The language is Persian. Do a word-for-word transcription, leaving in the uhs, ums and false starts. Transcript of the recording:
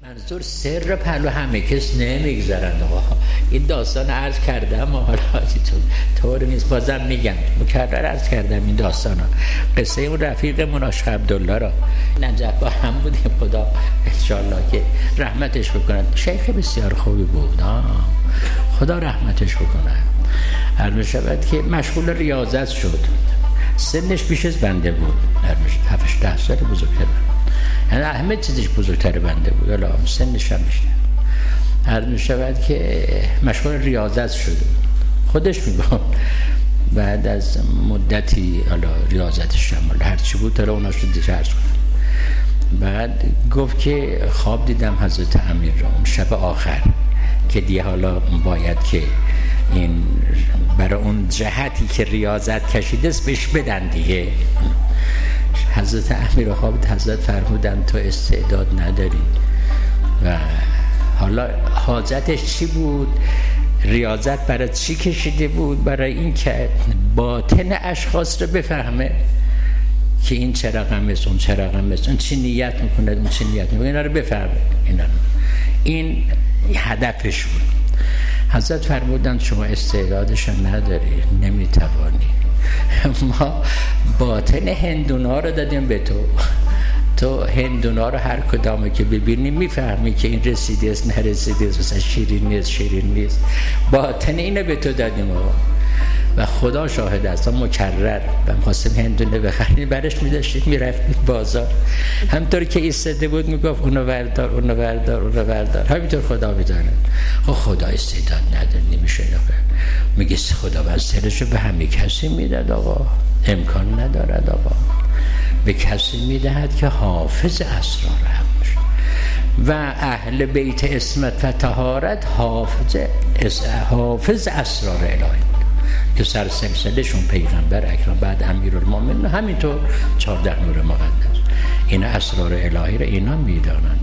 منظور سر پهلو همه کس نمیگذارن آقا. این داستان عرض کردم حالا چون طور نیست بازم میگم مکرر عرض کردم این داستان ها. قصه اون رفیقمون عاشق عبدالله را نجف با هم بودیم، خدا انشالله که رحمتش بکنن. شیخ بسیار خوبی بود، خدا رحمتش بکنه. عرض شود که مشغول ریاضت شد، سنش بیش از بنده بود، هفتش ده سال بزرگتر، یعنی همه چیزش بزرگتر بنده بود، حالا سنش هم بیشتر. عرض می شود که مشغول ریاضت شده، خودش میگه بعد از مدتی حالا ریاضتش شمال هر چی بود حالا اوناش رو دیگه عرض کنم. بعد گفت که خواب دیدم حضرت امیر را اون شب آخر که دیگه حالا باید که این برای اون جهتی که ریاضت کشیده است بهش بدن دیگه. حضرت امیر خوابید، حضرت فرمودن تو استعداد نداری. و حالا حاجتش چی بود؟ ریاضت برای چی کشیده بود؟ برای این که باطن اشخاص رو بفهمه که این چه رقم است، اون چه رقم است، اون چی نیت میکنه، اون چی نیت میکنه، اینا رو بفهمه. اینا رو. این هدفش بود. حضرت فرمودن شما استعدادش نداری، نمیتوانی، ما باطن هندونا رو دادیم به تو، تو هندونا رو هر کدامه که ببینی میفهمی که این رسیده است نرسیده است، مثلا شیرین نیست شیرین نیست، باطن اینو به تو دادیم آقا. و خدا شاهد است مکرر و خواستیم هندونه بخریم برش میداشتیم میرفتیم بازار، همطور که ایستاده بود میگفت اونو بردار اونو بردار اونو بردار، همینطور خدا میداند. خب خدا استعداد نداره نمیشه نفر میگه خدا وسیله‌شو به همه کسی میداد آقا، امکان ندارد آقا، به کسی میدهد که حافظ اسرار هم باشه. و اهل بیت عصمت و طهارت حافظ حافظ اسرار الهی که سر سلسلهشون پیغمبر اکرم بعد امیرالمومنین همینطور چهارده نور مقدس، این اسرار الهی رو اینا میدانن.